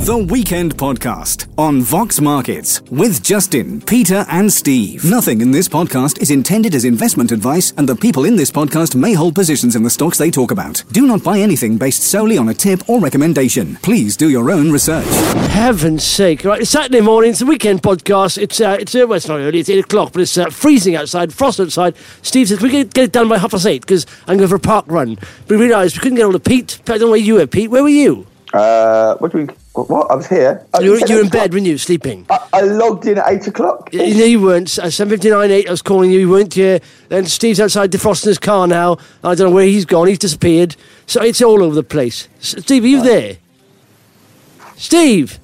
The Weekend Podcast on Vox Markets with Justin, Peter and Steve. Nothing in this podcast is intended as investment advice, and the people in this podcast may hold positions in the stocks they talk about. Do not buy anything based solely on a tip or recommendation. Please do your own research. Heaven's sake. Right, it's Saturday morning, it's the Weekend Podcast. It's well, it's not early, it's 8 o'clock, but it's freezing outside, frost outside. Steve says, we can get it done by 8:30 because I'm going for a park run. We realised we couldn't get hold of Pete. I don't know where you were, Pete. Where were you? What do we... What? I was here. You were in bed, weren't you, sleeping? I logged in at 8 o'clock. No, you weren't. 7:59, 8, I was calling you. You weren't here. Then Steve's outside defrosting his car now. I don't know where he's gone. He's disappeared. So it's all over the place. Steve, are you there? Steve!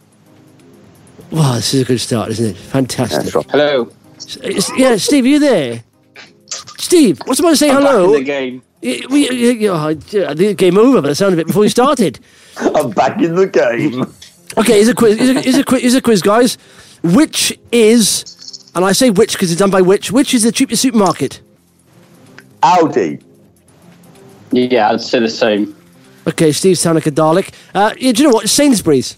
Wow, this is a good start, isn't it? Fantastic. Yeah, Hello. Yeah, Steve, are you there? Steve, what's the matter? Say hello. Back in the game. I think the game over by the sound of it before you started. I'm back in the game. Okay, here's a quiz. Here's a quiz, guys. Which is, and I say which because it's done by which is the cheapest supermarket? Aldi. Yeah, I'd say the same. Okay, Steve sound like a Dalek. Do you know what? Sainsbury's.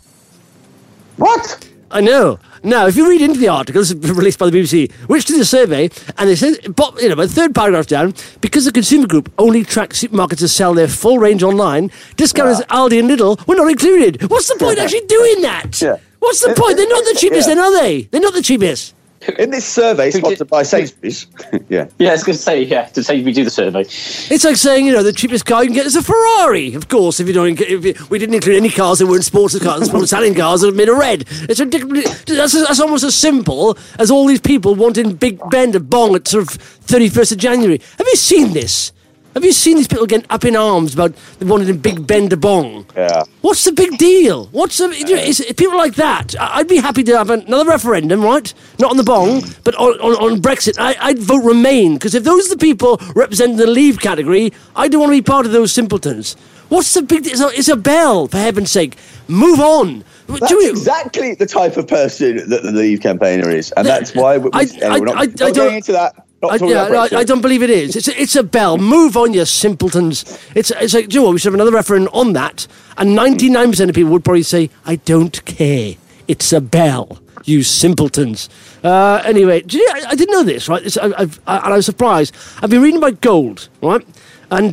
What? I know. Now, if you read into the articles released by the BBC, which did a survey, and they said, about the third paragraph down, because the consumer group only tracks supermarkets to sell their full range online, discounters Aldi and Lidl were not included. What's the point actually doing that? Yeah. What's the point? They're not the cheapest, then, are they? They're not the cheapest. In this survey, sponsored by Sainsbury's. Yeah. Yeah, I was going to say, to say we do the survey. It's like saying, the cheapest car you can get is a Ferrari. Of course, we didn't include any cars that weren't sports cars, selling cars that were made of red. It's ridiculous. That's almost as simple as all these people wanting Big Ben to bong at sort of 31st of January. Have you seen this? Have you seen these people getting up in arms about they wanted Big Ben to bong? Yeah. What's the big deal? It's people like that. I'd be happy to have another referendum, right? Not on the bong, but on Brexit. I'd vote Remain, because if those are the people representing the Leave category, I don't want to be part of those simpletons. What's the big deal? It's a bell, for heaven's sake. Move on. That's exactly the type of person that the Leave campaigner is, and that's why we're not going into that. I don't believe it is. It's a bell. Move on, you simpletons. It's like, do you know what? We should have another referendum on that, and 99% of people would probably say, I don't care. It's a bell, you simpletons. Anyway, I didn't know this, right? And I was surprised. I've been reading about gold, right? And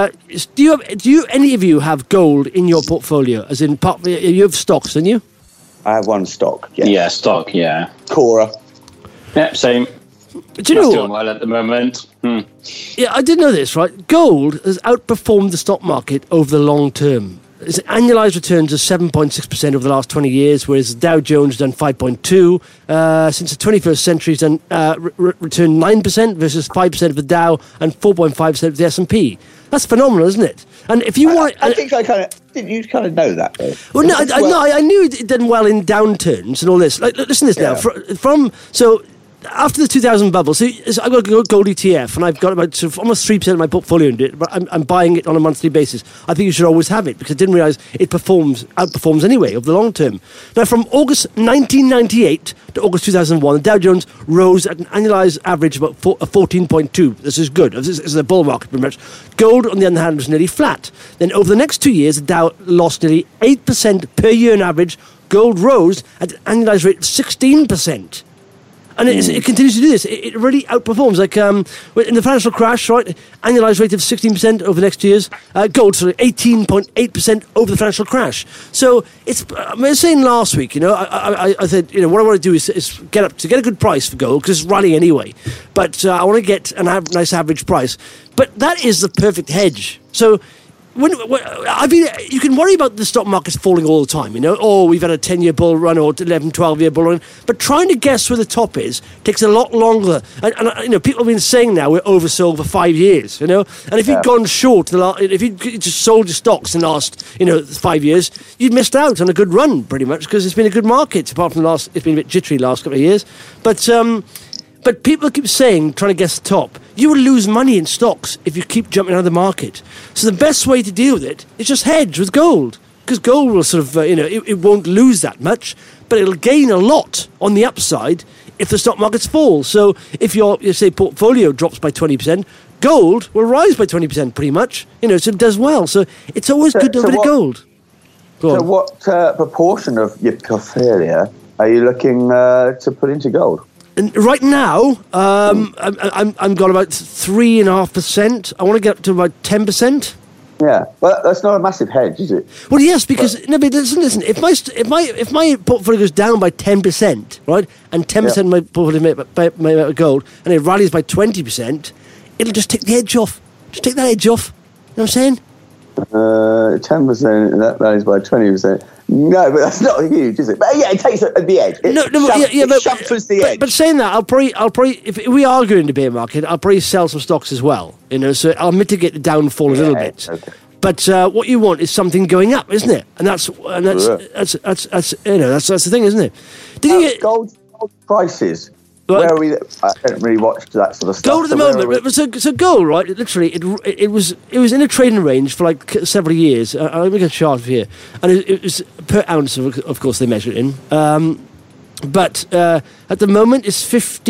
do any of you have gold in your portfolio? As in, you have stocks, don't you? I have one stock. Yeah, yeah, stock. Yeah, Cora. Yep, same. Do you know doing well at the moment? Yeah, I did know this, right? Gold has outperformed the stock market over the long term. Its annualised returns are 7.6% over the last 20 years, whereas the Dow Jones has done 5.2%. Since the 21st century, it's done returned 9% versus 5% of the Dow and 4.5% of the S&P. That's phenomenal, isn't it? And if you want, I think didn't you kind of know that though? Well, no, I knew it done well in downturns and all this. Like, listen to this now. So. After the 2000 bubble, so I've got a gold ETF, and I've got about sort of almost 3% of my portfolio in it, but I'm buying it on a monthly basis. I think you should always have it, because I didn't realise it outperforms anyway over the long term. Now, from August 1998 to August 2001, the Dow Jones rose at an annualised average of about 14.2. This is good. This is a bull market, pretty much. Gold, on the other hand, was nearly flat. Then over the next 2 years, the Dow lost nearly 8% per year on average. Gold rose at an annualised rate of 16%. And it continues to do this. It really outperforms. Like in the financial crash, right? Annualised rate of 16% over the next 2 years. Gold, 18.8% over the financial crash. So I was saying last week, I said, what I want to do is get a good price for gold, because it's rallying anyway. But I want to get a nice average price. But that is the perfect hedge. So. You can worry about the stock markets falling all the time, we've had a 10-year bull run or 11, 12-year bull run, but trying to guess where the top is takes a lot longer. And people have been saying now we're oversold for 5 years, and if you'd gone short, if you'd just sold your stocks in the last, 5 years, you'd missed out on a good run, pretty much, because it's been a good market, apart from it's been a bit jittery the last couple of years. But people keep saying, trying to guess the top, you will lose money in stocks if you keep jumping out of the market. So the best way to deal with it is just hedge with gold. Because gold will sort of, it won't lose that much, but it'll gain a lot on the upside if the stock markets fall. So if your portfolio drops by 20%, gold will rise by 20% pretty much. So it does well. So it's always good to have a bit of gold. So what proportion of your portfolio are you looking to put into gold? And right now, I'm got about 3.5%. I want to get up to about 10%. Yeah, well, that's not a massive hedge, is it? Well, yes, because but listen. If my portfolio goes down by 10%, right, and 10% of my portfolio made out of gold, and it rallies by 20%, it'll just take the edge off. Just take that edge off. You know what I'm saying? 10%, that rallies by 20%. No, but that's not huge, is it? But yeah, it takes the edge. It shuffles the edge. But saying that, I'll probably, if we are going to bear market, I'll probably sell some stocks as well. You know, so I'll mitigate the downfall a little bit. Okay. But what you want is something going up, isn't it? And that's you know, that's the thing, isn't it? Gold prices. Where are we? I don't really watch that sort of stuff. Gold at the moment. So gold, right? Literally, it was in a trading range for like several years. Let me get a chart here, and it was per ounce. Of course, they measure it in. But at the moment, it's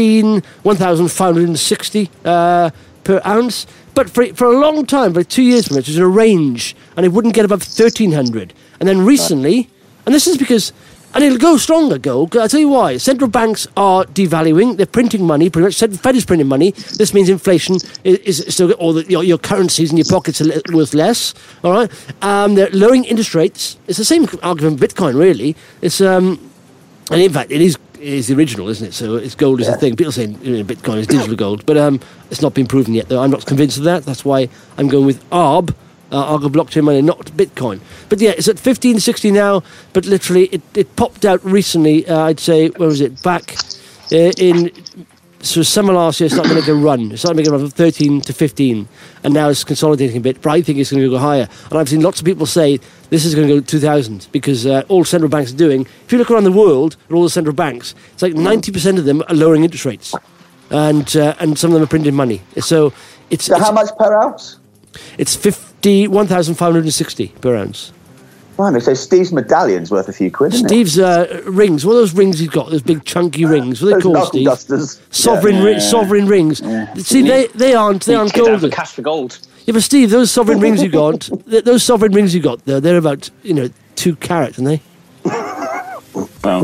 1,560 per ounce. But for a long time, for 2 years from it, was in a range, and it wouldn't get above 1,300. And then recently, and this is because. And it'll go stronger, gold. I'll tell you why. Central banks are devaluing. They're printing money. Pretty much, the Fed is printing money. This means inflation is still, or your currencies in your pockets are worth less. All right. They're lowering interest rates. It's the same argument with Bitcoin, really. It's and in fact, it is the original, isn't it? So it's gold is the thing. People saying Bitcoin is digital gold, but it's not been proven yet. Though I'm not convinced of that. That's why I'm going with ARB. Argo blockchain money, not Bitcoin. But yeah, it's at 1560 now, but literally it popped out recently, I'd say, where was it? Back in summer last year, it started to make a run. It started making a run from 13 to 15, and now it's consolidating a bit, but I think it's going to go higher. And I've seen lots of people say this is going to go to 2,000, because all central banks are doing, if you look around the world at all the central banks, it's like 90% of them are lowering interest rates, and some of them are printing money. So it's how much per ounce? It's 1,560 per ounce. Blimey, so Steve's medallion's worth a few quid, isn't Steve's rings, what are those rings he's got? Those big chunky rings. What are they called, Steve? Dusters. Sovereign rings. Yeah. See, they aren't gold. Cash for gold. Yeah, but Steve, those sovereign rings you got, they're about 2 carat, aren't they? Well,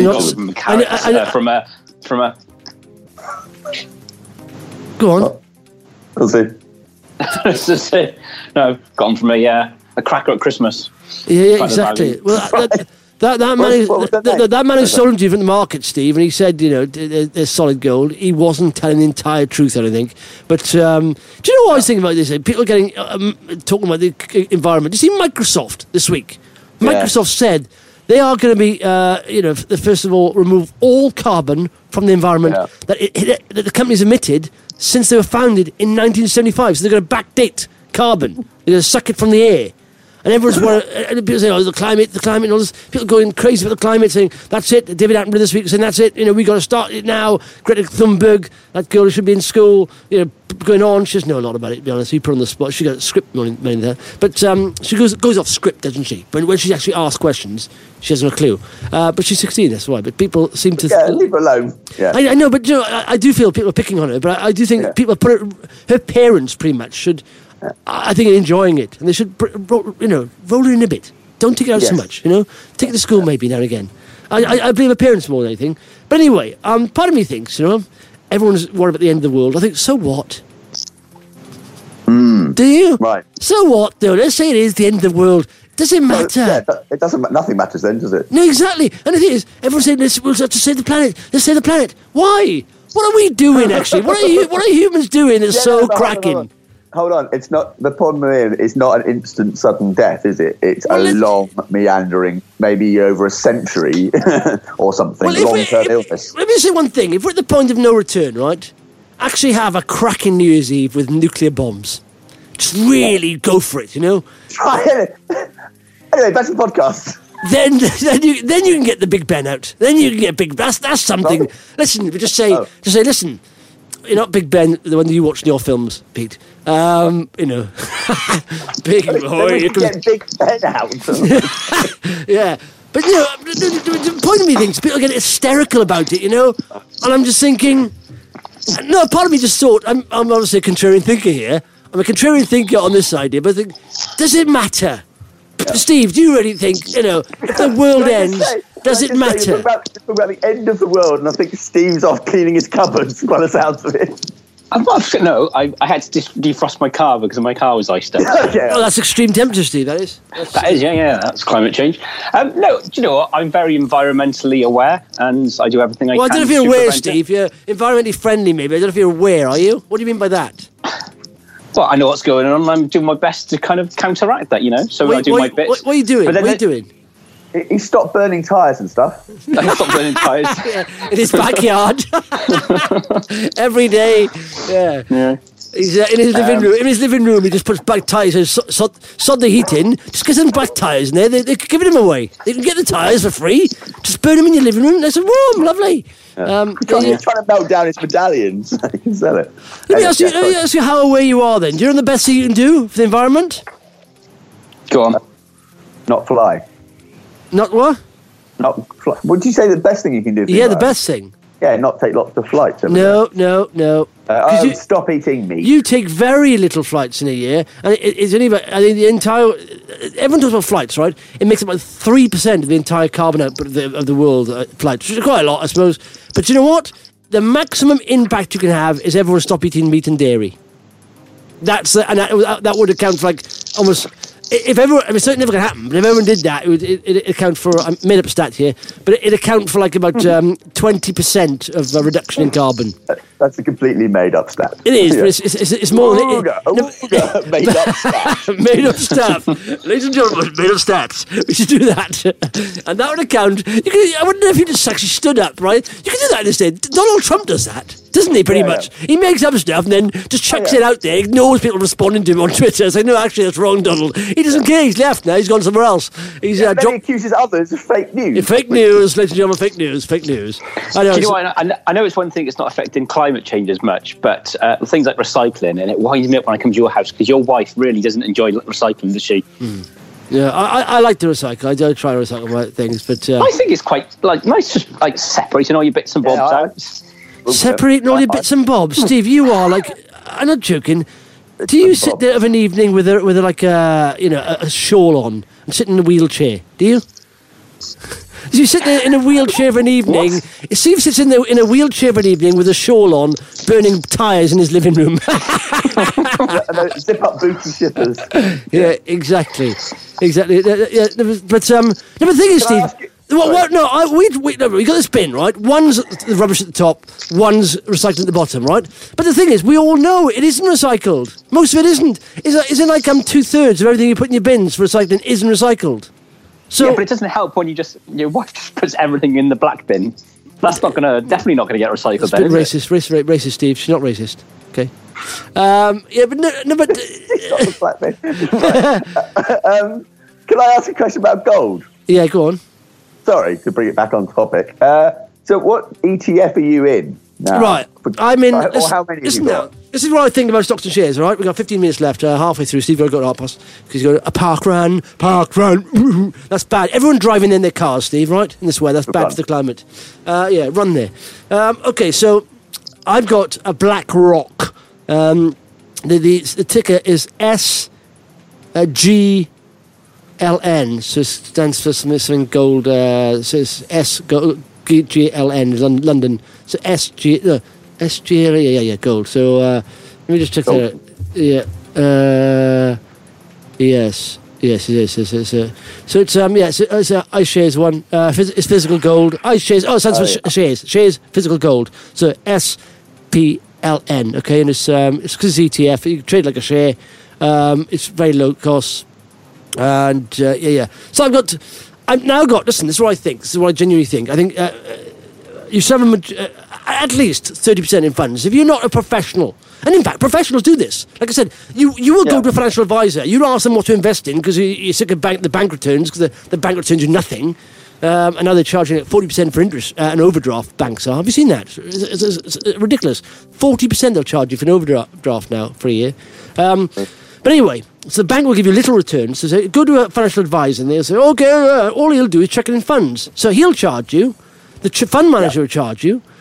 from a. Go on. We'll see. No, gone from a cracker at Christmas. Yeah, exactly. Well, that man who sold them to you from the market, Steve, and he said, they're solid gold. He wasn't telling the entire truth, I don't think. But do you know what I was thinking about this? People are getting talking about the environment. You see Microsoft this week? Microsoft said they are going to be, first of all, remove all carbon from the environment that the company's emitted since they were founded in 1975. So they're going to backdate carbon. They're going to suck it from the air. And everyone's and people saying, the climate, and all this. People going crazy about the climate, saying, that's it. David Attenborough this week saying, that's it. We got to start it now. Greta Thunberg, that girl who should be in school, going on. She doesn't know a lot about it, to be honest. We put her on the spot. She got a script money there. But she goes off script, doesn't she? But when she actually asks questions, she has no clue. But she's 16, that's why. But people seem to... Yeah, leave her alone. Yeah. I know, but I do feel people are picking on her. But I do think people her parents pretty much should... I think enjoying it, and they should, roll her in a bit. Don't take it out so much, Take it to school maybe now and again. I blame her parents more than anything. But anyway, part of me thinks, everyone's worried about the end of the world. I think, so what? Do you? Right. So what, though? Let's say it is the end of the world. Does it matter? It doesn't. Nothing matters then, does it? No, exactly. And the thing is, everyone's saying, we'll have to save the planet. Let's save the planet. Why? What are we doing, actually? What are humans doing that's cracking? Hold on, it's not the problem. It's not an instant sudden death, is it? It's a long meandering, maybe over a century or something. Long-term illness. Let me say one thing: if we're at the point of no return, right? Actually, have a cracking New Year's Eve with nuclear bombs. Just really go for it, Try it. Anyway, back to the podcast. Then you can get the Big Ben out. Then you can get Big. That's something. Oh. Listen, just say, listen. You're not Big Ben, the one that you watch in your films, Pete. Big boy. You can get Big Ben out. Yeah. But, the point of me thinks people get hysterical about it, And I'm just thinking... No, part of me just thought... I'm obviously a contrarian thinker here. I'm a contrarian thinker on this idea, but I think, does it matter? Steve, do you really think, if the world ends, does it matter? Talk about the end of the world, and I think Steve's off cleaning his cupboards by the sounds of it. No, I had to defrost my car because my car was iced up. Yeah. Oh, that's extreme temperature, Steve, that is. That is, yeah, that's climate change. No, do you know what? I'm very environmentally aware, and I do everything I can. Well, I don't know if you're aware, Steve. You're environmentally friendly, maybe. I don't know if you're aware, are you? What do you mean by that? Well, I know what's going on. I'm doing my best to kind of counteract that, So I do my bits. What are you doing? What are you doing? He stopped burning tyres and stuff. I stopped burning tyres. In his backyard. Every day. Yeah. He's in his living room. In his living room, he just puts black tyres. Sod the heat in. Just get some black tyres in there. They're giving them away. They can get the tyres for free. Just burn them in your living room. Nice and warm. Lovely. He's trying to melt down his medallions. He can sell it. Let me ask you how aware you are then. Do you know the best thing you can do for the environment? Go on. Not fly. Not what? Not fly. Would you say the best thing you can do? For the best thing. Yeah, not take lots of flights. No. Stop eating meat. You take very little flights in a year, and it's only about, I think the entire. Everyone talks about flights, right? It makes about 3% of the entire carbon output of the world flights, which is quite a lot, I suppose. But you know what? The maximum impact you can have is everyone stop eating meat and dairy. That would account for like almost. If everyone, it's certainly never going to happen, but if everyone did that, it account for, I made up a stat here, but it account for like about 20% of a reduction in carbon. That's a completely made up stat. It is, but it's more than made up stat. Made up stuff. Ladies and gentlemen, made up stats. We should do that. And that would account, I wonder if you just actually stood up, right? You can do that instead. Donald Trump does that. Doesn't he, pretty much? Yeah. He makes up stuff and then just chucks it out there, ignores people responding to him on Twitter, saying, no, actually, that's wrong, Donald. He doesn't care. He's left now. He's gone somewhere else. He accuses others of fake news. Fake news, ladies and gentlemen, fake news. I know. Do you know what? I know it's one thing that's not affecting climate change as much, but things like recycling, and it winds me up when I come to your house because your wife really doesn't enjoy recycling, does she? Yeah, I like to recycle. I do try to recycle my things, but I think it's quite nice, just separating all your bits and bobs out. Separating all your bits and bobs, Steve. You are like, I'm not joking. Do you sit there of an evening with a shawl on and sit in a wheelchair? Do you? Do you sit there in a wheelchair of an evening? Steve sits in a wheelchair of an evening with a shawl on, burning tyres in his living room. Zip up booty shippers. Yeah, exactly. Yeah, but the thing is, Steve. We got this bin, right? One's the rubbish at the top, one's recycled at the bottom, right? But the thing is, we all know it isn't recycled. Most of it isn't. Isn't like 2/3 of everything you put in your bins for recycling isn't recycled. So, yeah, but it doesn't help when your wife just puts everything in the black bin. That's definitely not going to get recycled. It's a bit racist, Steve. She's not racist. Okay. Yeah, but no, but. It's not the black bin. Can I ask a question about gold? Yeah, go on. Sorry to bring it back on topic. So what ETF are you in now? Right, I'm in... Or how many have you got? This is what I think about stocks and shares, all right? We've got 15 minutes left, halfway through. Steve got half past, because he's got a park run. That's bad. Everyone driving in their cars, Steve, right? In this way, that's bad for the climate. Run there. Okay, so I've got a BlackRock. The ticker is SGLN, so it stands for something gold. So it's SGLN, London. So SG, gold. So let me just check that out. Yeah. Yes. So it's it's iShares one. It's physical gold. iShares. Oh, it stands for shares. Shares physical gold. So SPLN. Okay, and it's because it's ETF. You can trade like a share. It's very low cost. And So I've now got. Listen, this is what I think. This is what I genuinely think. I think you should have at least 30% in funds. If you're not a professional, and in fact, professionals do this. Like I said, you will go to a financial advisor. You don't ask them what to invest in because you're sick of the bank returns, because the bank returns do nothing. And now they're charging 40% for interest. An overdraft, banks are. Have you seen that? It's ridiculous. 40% they'll charge you for an overdraft now for a year. But anyway, so the bank will give you little returns. So say, go to a financial advisor and they'll say, okay, all he'll do is check it in funds. So he'll charge you. The fund manager will charge you.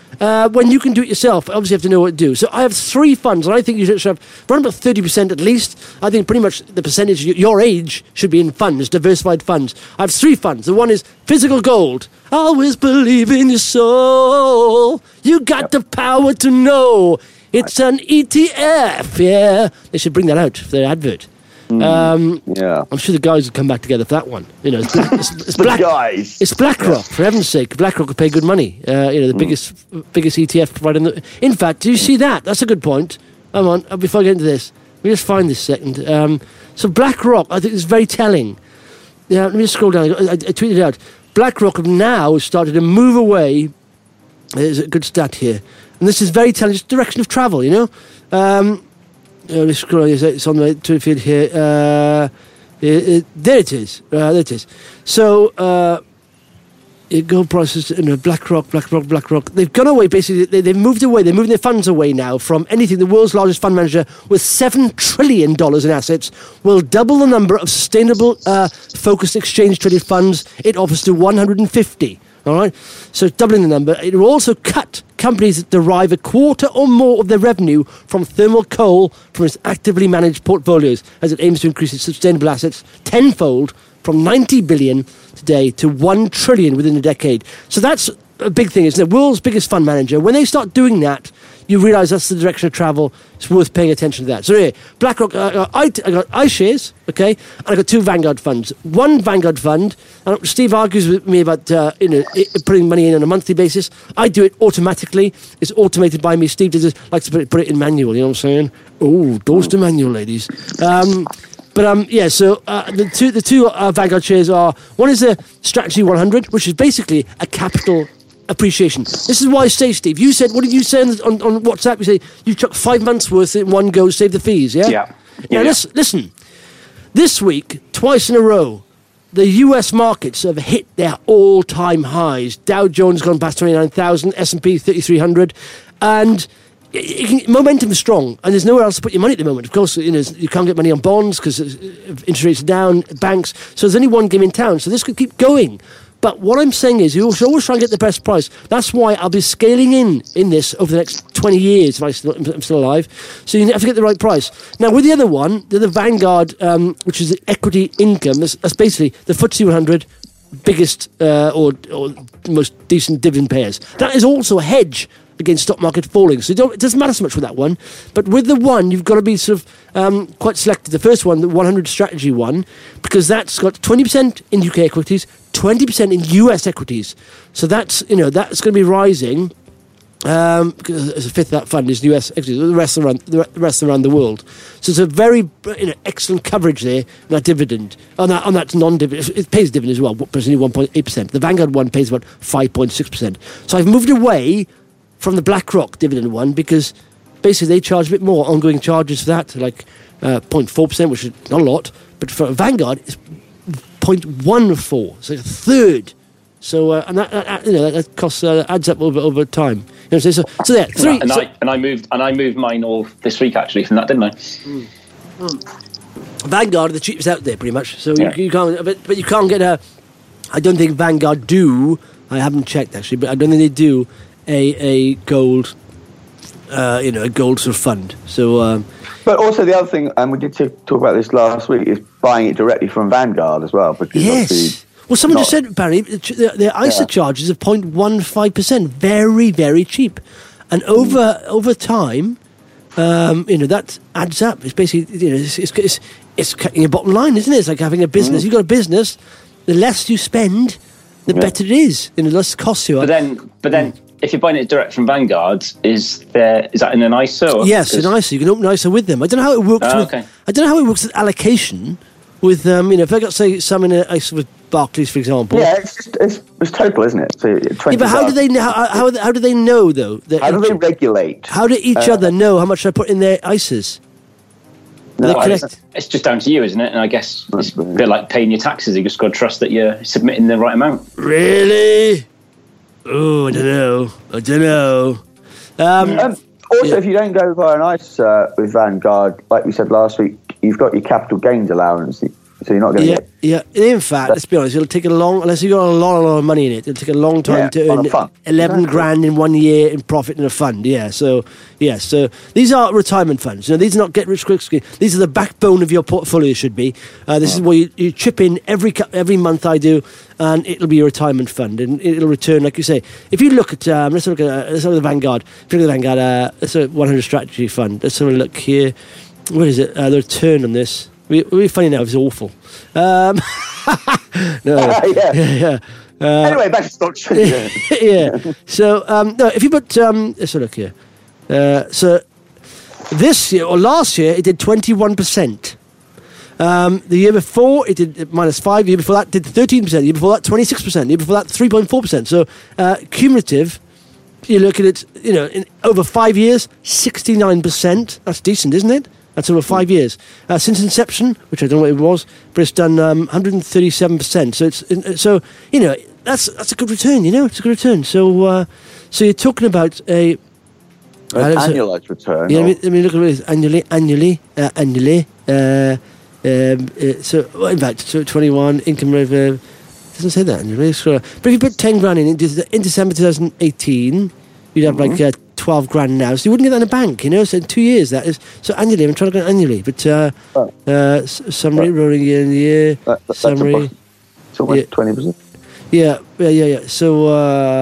when you can do it yourself. Obviously, you have to know what to do. So I have 3 funds, and I think you should have around about 30% at least. I think pretty much the percentage your age should be in funds, diversified funds. I have 3 funds. The one is physical gold. Always believe in your soul. You got the power to know. It's an ETF, yeah. They should bring that out for their advert. Yeah, I'm sure the guys would come back together for that one. You know, it's guys. It's BlackRock, for heaven's sake. BlackRock would pay good money. The biggest ETF provider. In fact, do you see that? That's a good point. Come on, before I get into this, let me just find this second. So BlackRock, I think, is very telling. Yeah, let me just scroll down. I tweeted it out. BlackRock have now started to move away. There's a good stat here, and this is very telling. It's direction of travel. You know. Let's scroll. It's on the Twitter feed here. There it is. There it is. So, gold prices, BlackRock. They've gone away, basically. They've moved away. They're moving their funds away now from anything. The world's largest fund manager with $7 trillion in assets will double the number of sustainable, focused exchange-traded funds it offers to 150. All right, so doubling the number. It will also cut companies that derive a quarter or more of their revenue from thermal coal from its actively managed portfolios, as it aims to increase its sustainable assets tenfold from 90 billion today to 1 trillion within a decade. So that's a big thing, isn't it? World's biggest fund manager. When they start doing that, you realise that's the direction of travel. It's worth paying attention to that. So anyway, BlackRock, I got iShares, okay, and I got 2 Vanguard funds. One Vanguard fund, and Steve argues with me about putting money in on a monthly basis. I do it automatically. It's automated by me. Steve likes to put it in manual. You know what I'm saying? Oh, doors to manual, ladies. So the two Vanguard shares are, one is a Strategy 100, which is basically a capital appreciation. This is why I say, Steve, you said, what did you say on WhatsApp? You say you took 5 months worth in one go to save the fees, yeah? Yeah. Now, listen, this week, twice in a row, the US markets have hit their all-time highs. Dow Jones gone past 29,000, S&P 3,300, and momentum is strong, and there's nowhere else to put your money at the moment. Of course, you can't get money on bonds because interest rates are down, banks, so there's only one game in town, so this could keep going. But what I'm saying is you should always try and get the best price. That's why I'll be scaling in this over the next 20 years if I'm still alive. So you have to get the right price. Now, with the other one, the Vanguard, which is the equity income, that's basically the FTSE 100 biggest or most decent dividend payers. That is also a hedge against stock market falling. So it doesn't matter so much with that one. But with the one, you've got to be sort of quite selective. The first one, the 100 strategy one, because that's got 20% in UK equities, 20% in US equities. So that's going to be rising. Because as a fifth of that fund is US equities, the rest around the world. So it's a very excellent coverage there. That dividend on that non-dividend, it pays dividend as well, but it's only 1.8%. The Vanguard one pays about 5.6%. So I've moved away from the BlackRock dividend one because basically they charge a bit more ongoing charges for that, like 0.4%, which is not a lot, but for Vanguard it's 0.14, so a third. So and that costs adds up over time. You know, so there, 3. And I moved mine all this week actually from that, didn't I? Vanguard are the cheapest out there, pretty much. So yeah. you can't, but you can't get a. I don't think Vanguard do. I haven't checked actually, but I don't think they do a gold, a gold sort of fund. So. But also the other thing, and we did talk about this last week, is buying it directly from Vanguard as well. Because yes. Well, someone just said, Barry, their ISA charges are 0.15%, very, very cheap. And over time, that adds up. It's basically, it's cutting your bottom line, isn't it? It's like having a business. You've got a business, the less you spend, the better it is. The less it costs you. But then, if you're buying it direct from Vanguard, is that in an ISA? Or yes, an ISA. You can open an ISA with them. I don't know how it works. I don't know how it works with allocation. With if I got say some in an ISA with Barclays, for example. Yeah, it's total, isn't it? So but how do they know? How do they know though? How do they regulate? How do each other know how much I put in their ISAs? It's just down to you, isn't it? And I guess it's a bit like paying your taxes. You just got to trust that you're submitting the right amount. Really? Oh, I don't know. Also, if you don't go via an ISA with Vanguard, like we said last week, you've got your capital gains allowance. So you're not going to get... Yeah. In fact, let's be honest, it'll take unless you've got a lot of money in it, it'll take a long time to earn 11 grand in 1 year in profit in a fund. So these are retirement funds. These are not get-rich-quick schemes. These are the backbone of your portfolio, should be. This is where you chip in every month I do, and it'll be a retirement fund, and it'll return, like you say. If you look at, let's look at the Vanguard. If you look at the Vanguard, it's a 100 strategy fund. Let's have a look here. What is it? The return on this. We're funny now. It's awful. Yeah. Anyway, back to stock trading. Yeah. So if you put let's look here. So this year or last year it did 21%. The year before it did -5%. The year before that did 13%. The year before that 26%. The year before that 3.4%. So cumulative. You look at it. In over 5 years, 69%. That's decent, isn't it? That's over 5 years. Since inception, which I don't know what it was, but it's done 137%. So that's a good return. It's a good return. So you're talking about an annualized return. Yeah, let me look at it annually. So in fact, so 21 income revenue. Doesn't say that annually. But if you put 10 grand in December 2018, you'd have like 12 grand now. So you wouldn't get that in a bank, So in 2 years, that is. So annually, I'm trying to go annually. But summary, rolling year in the year. Summary. It's almost 20%. Yeah. So,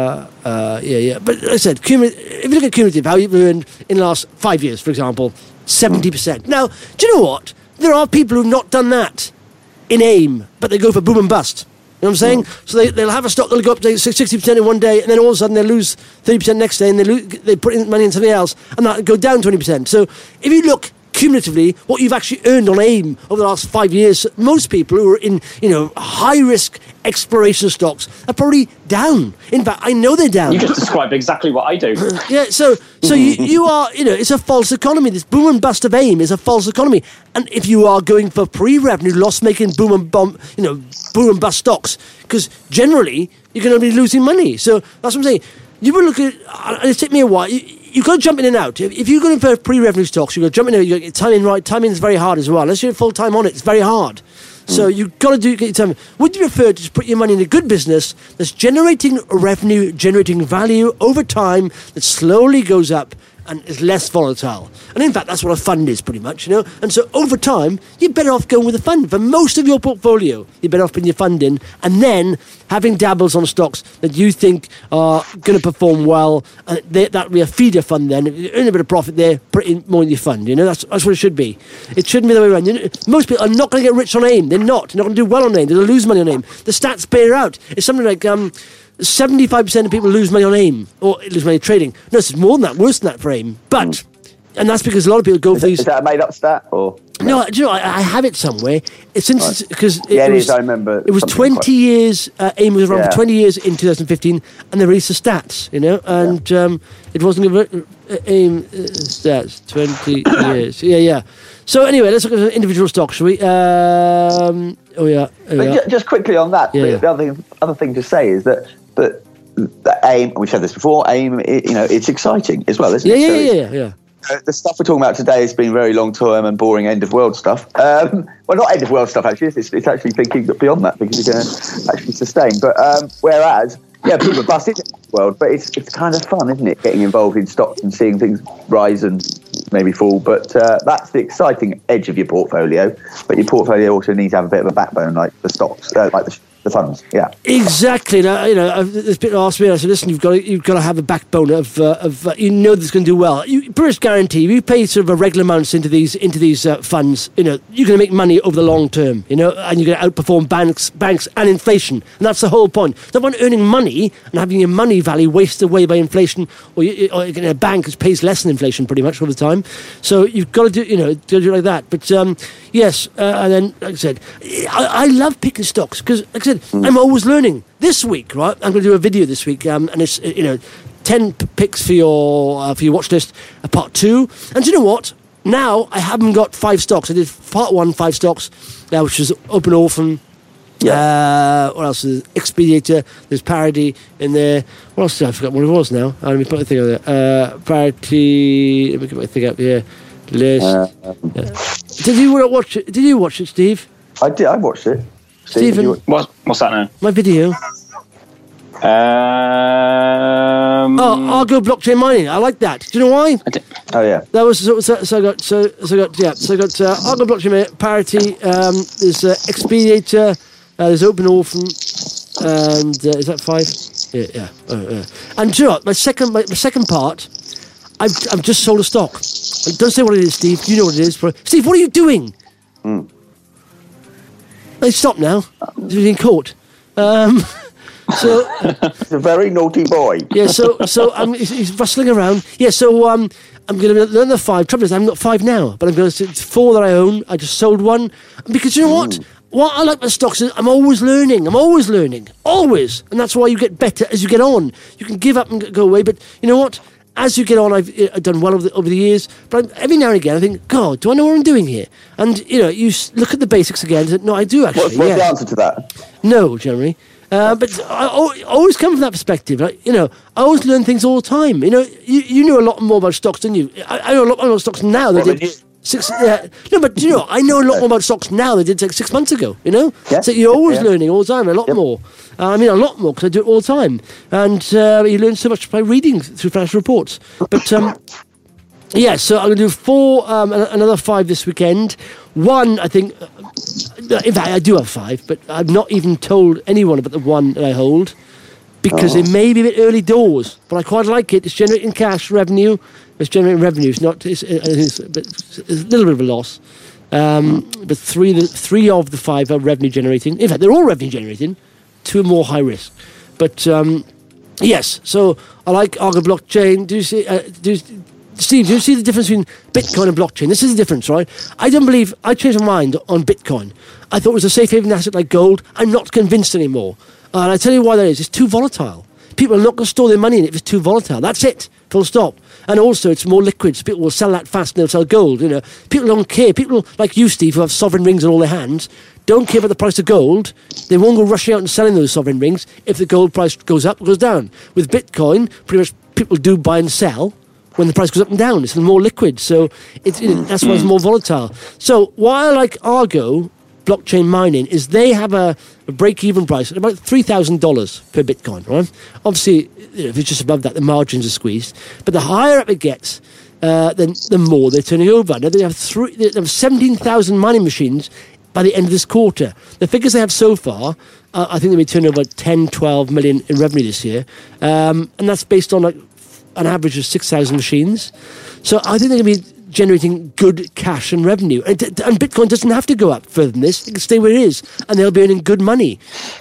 But like I said, if you look at cumulative, how you've earned in the last 5 years, for example, 70%. Now, do you know what? There are people who've not done that in AIM, but they go for boom and bust. You know what I'm saying? So they'll have a stock that'll go up to 60% in one day, and then all of a sudden they lose 30% next day, and they put in money in something else, and that'll go down 20%. So if you look cumulatively, what you've actually earned on AIM over the last 5 years, most people who are in high-risk exploration stocks are probably down. In fact, I know they're down. You just described exactly what I do. Yeah, so you are, it's a false economy. This boom and bust of AIM is a false economy. And if you are going for pre-revenue, loss-making boom and bust stocks, because generally you're going to be losing money. So that's what I'm saying. You will look at, and it took me a while. You've got to jump in and out. If you're going for pre-revenue stocks, you've got to jump in and out. You've got to get timing right. Timing is very hard as well. Unless you're full-time on it, it's very hard. So you've got to get your time. Would you prefer to just put your money in a good business that's generating revenue, generating value over time, that slowly goes up and is less volatile? And in fact, that's what a fund is pretty much, And so over time, you're better off going with a fund. For most of your portfolio, you're better off putting your fund in and then having dabbles on stocks that you think are going to perform well. And that will be a feeder fund then. If you earn a bit of profit there, put in more in your fund, That's what it should be. It shouldn't be the way around. Most people are not going to get rich on AIM. They're not going to do well on AIM. They're going to lose money on AIM. The stats bear out. It's something like 75% of people lose money on AIM or lose money trading. No, it's more than that, worse than that for AIM. But, and that's because a lot of people go for these. Is that a made up stat? Or? No, do you know, I have it somewhere. It's since, because it was, I remember. It was 20 years, AIM was around for 20 years in 2015, and they released the stats, and it wasn't AIM stats, 20 years. Yeah. So anyway, let's look at individual stocks, shall we? Just quickly on that, the other thing to say is that the AIM, we've said this before, AIM, it's exciting as well, isn't it? Yeah. The stuff we're talking about today has been very long term and boring end of world stuff. Well, not end of world stuff actually. It's actually thinking beyond that because you're going to actually sustain. But whereas, people bust into the world, but it's kind of fun, isn't it? Getting involved in stocks and seeing things rise and maybe fall. But that's the exciting edge of your portfolio. But your portfolio also needs to have a bit of a backbone, like the stocks, like the funds. Yeah, exactly. Now, there's people asked me. I said, listen, you've got to have a backbone of that's going to do well. British Guarantee. You pay sort of a regular amounts into these funds. You're going to make money over the long term. And you're going to outperform banks and inflation. And that's the whole point. It's not about earning money and having your money value wasted away by inflation, or in a bank which pays less than inflation pretty much all the time. So you've got to do it like that. But yes, and then like I said, I love picking stocks because, like I said, I'm always learning. This week, right? I'm going to do a video this week, and it's 10 picks for your watch list, part 2. And do you know what? Now I haven't got 5 stocks. I did part 1, 5 stocks, which was Open Orphan. Yeah. What else is Expediator? There's Parity in there. What else? I forgot what it was now. Let me put the thing on there. Parity. Let me get my thing up here. List. Did you watch it? Did you watch it, Steve? I did. I watched it. Stephen, what's that now? My video. Argo blockchain mining. I like that. Do you know why? Oh yeah. That was so I got Argo blockchain parity. There's Expediator. There's Open Orphan, and is that 5? Yeah. And do you know what? My second part. I've just sold a stock. Don't say what it is, Steve. You know what it is. Steve, what are you doing? Hey, stop now. He's in court. So he's a very naughty boy. Yeah. So he's rustling around. Yeah. So I'm going to learn the 5. Trouble is, I've got 5 now, but I'm going to 4 that I own. I just sold 1 because you know what? What I like about stocks is I'm always learning. Always, and that's why you get better as you get on. You can give up and go away, but you know what? As you get on, I've done well over the years, but every now and again I think, God, do I know what I'm doing here? And, you know, you look at the basics again and say, no, I do actually. What's the answer to that? No, generally. But I always come from that perspective. Like, you know, I always learn things all the time. You know, you know a lot more about stocks than you. I know a lot more about stocks now than I did. No, but you know, I know a lot more about stocks now than I did 6 months ago. You know, so you're always learning all the time, a lot more. I mean, a lot more because I do it all the time, and you learn so much by reading through financial reports. But yeah, so I'm going to do 4, another 5 this weekend. 1, I think. In fact, I do have 5, but I've not even told anyone about the 1 that I hold because it may be a bit early doors, but I quite like it. It's generating cash revenue. It's generating revenue. It's not. It's a little bit of a loss. But 3 of the 5 are revenue generating. In fact, they're all revenue generating. 2 are more high risk. But yes, so I like Argo blockchain. Do you see? Steve, do you see the difference between Bitcoin and blockchain? This is the difference, right? I changed my mind on Bitcoin. I thought it was a safe haven asset like gold. I'm not convinced anymore. And I tell you why that is. It's too volatile. People are not going to store their money in it if it's too volatile. That's it. Full stop. And also, it's more liquid. So people will sell that fast and they'll sell gold. You know, people don't care. People like you, Steve, who have sovereign rings in all their hands, don't care about the price of gold. They won't go rushing out and selling those sovereign rings if the gold price goes up or goes down. With Bitcoin, pretty much people do buy and sell when the price goes up and down. It's more liquid. So that's why it's more volatile. So why I like Argo blockchain mining is they have a break-even price at about $3,000 per Bitcoin, right? Obviously, if it's just above that, the margins are squeezed. But the higher up it gets, the more they're turning over. Now, they have 17,000 mining machines by the end of this quarter. The figures they have so far, I think they'll be turning over 10, 12 million in revenue this year. And that's based on an average of 6,000 machines. So I think they're going to be generating good cash and revenue. And Bitcoin doesn't have to go up further than this. It can stay where it is, and they'll be earning good money.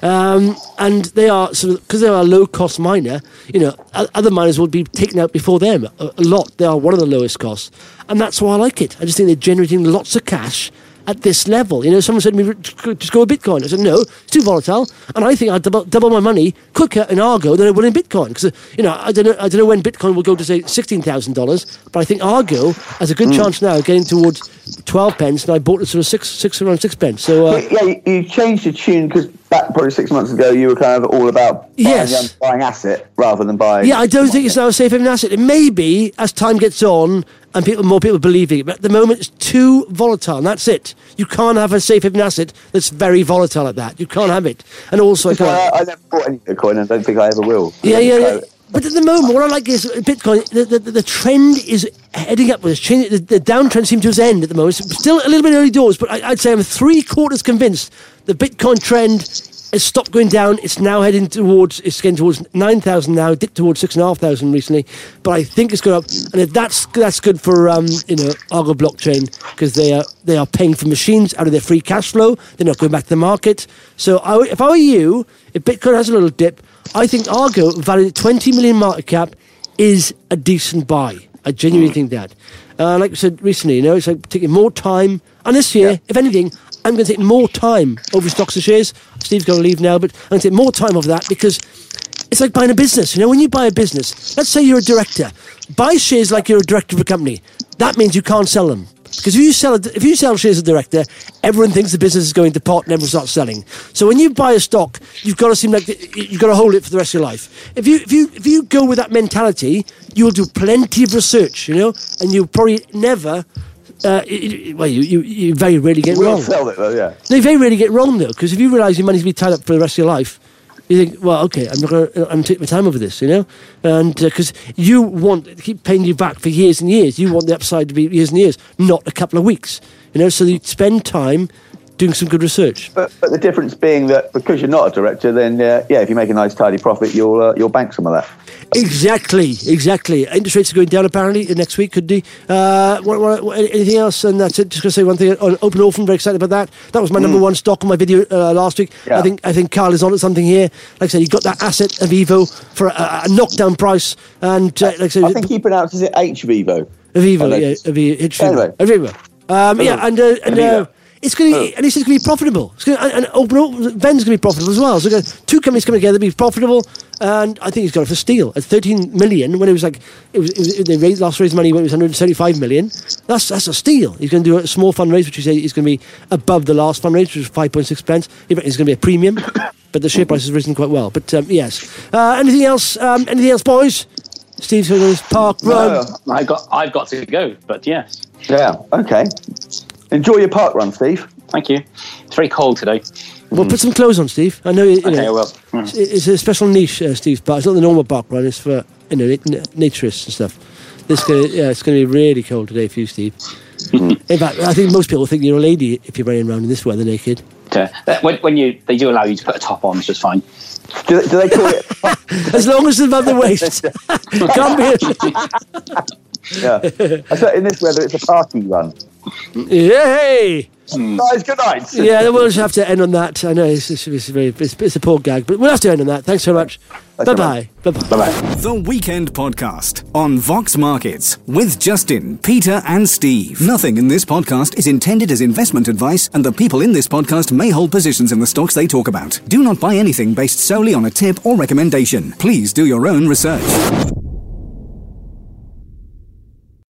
And they are, because they are a low-cost miner, you know, other miners will be taken out before them a lot. They are one of the lowest costs. And that's why I like it. I just think they're generating lots of cash at this level. You know, someone said to me, just go with Bitcoin. I said, no, it's too volatile. And I think I'd double my money quicker in Argo than I would in Bitcoin. Because, you know, I don't know when Bitcoin will go to, say, $16,000, but I think Argo has a good chance now of getting towards 12 pence, and I bought it sort of around 6 pence. So, you changed the tune because back probably 6 months ago you were kind of all about buying asset rather than buying... Yeah, I don't think it's now a safe haven asset. It may be, as time gets on, and more people believing it. But at the moment, it's too volatile, and that's it. You can't have a safe haven asset that's very volatile like that. You can't have it. And also, I never bought any Bitcoin, and I don't think I ever will. Yeah. But at the moment, what I like is Bitcoin, the trend is heading upwards. The downtrend seems to have ended at the moment. It's still a little bit early doors, but I'd say I'm 3/4 convinced the Bitcoin trend has stopped going down. It's now getting towards 9,000 now, dipped towards 6,500 recently. But I think it's going up, and if that's good for Argo blockchain, because they are paying for machines out of their free cash flow. They're not going back to the market. So if I were you, if Bitcoin has a little dip, I think Argo, valued at 20 million market cap, is a decent buy. I genuinely think that. Like I said recently, it's like taking more time. And this year, if anything, I'm going to take more time over stocks and shares. Steve's going to leave now, but I'm going to take more time over that because it's like buying a business. When you buy a business, let's say you're a director, buy shares like you're a director of a company. That means you can't sell them. Because if you sell shares as a director, everyone thinks the business is going to pot and everyone starts selling. So when you buy a stock, you've got to seem like you've got to hold it for the rest of your life. If you go with that mentality, you will do plenty of research, and you'll probably never you very rarely get wrong. We'll sell it though, yeah. They very rarely get wrong though, because if you realise your money's going to be tied up for the rest of your life, you think, well, okay, I'm not going to take my time over this, you know, and because you want to keep paying you back for years and years, you want the upside to be years and years, not a couple of weeks, you know. So you spend time doing some good research. But the difference being that because you're not a director, then if you make a nice tidy profit, you'll bank some of that. Exactly. Interest rates are going down apparently next week, could they? Anything else? And that's it. Just going to say one thing on Open Orphan. Very excited about that. That was my number one stock on my video last week. Yeah. I think Carl is on to something here. Like I said, he got that asset Avivo for a knockdown price, and like I said, I think he pronounces it H-Vivo. Avivo, yeah, Avivo. Anyway. It's going to, and he says it's going to be profitable. And Open Ben's going to be profitable as well. So two companies coming together, be profitable, and I think he's got it for steal at 13 million. When it was like, they last raised money when it was 175 million. That's a steal. He's going to do a small fundraise, which he say is going to be above the last fundraise, which was 5.6 pence. It's going to be a premium, but the share price has risen quite well. But yes, anything else? Anything else, boys? Steve's going to his park run. No, I've got to go. But yes. Yeah. Okay. Enjoy your park run, Steve. Thank you. It's very cold today. Well, put some clothes on, Steve. I know. I will. It's a special niche, Steve, but it's not the normal park run. It's for naturists and stuff. It's going to be really cold today for you, Steve. In fact, I think most people think you're a lady if you're running around in this weather naked. When they do allow you to put a top on, which is fine. Do they call it? As long as it's above the waist. Can't be. Yeah. I said in this weather, it's a party run. Yay! Guys, good night. Yeah, we'll just have to end on that. I know it's a poor gag, but we'll have to end on that. Thanks so much. Bye-bye. Bye-bye. The Weekend Podcast on Vox Markets with Justin, Peter and Steve. Nothing in this podcast is intended as investment advice, and the people in this podcast may hold positions in the stocks they talk about. Do not buy anything based solely on a tip or recommendation. Please do your own research.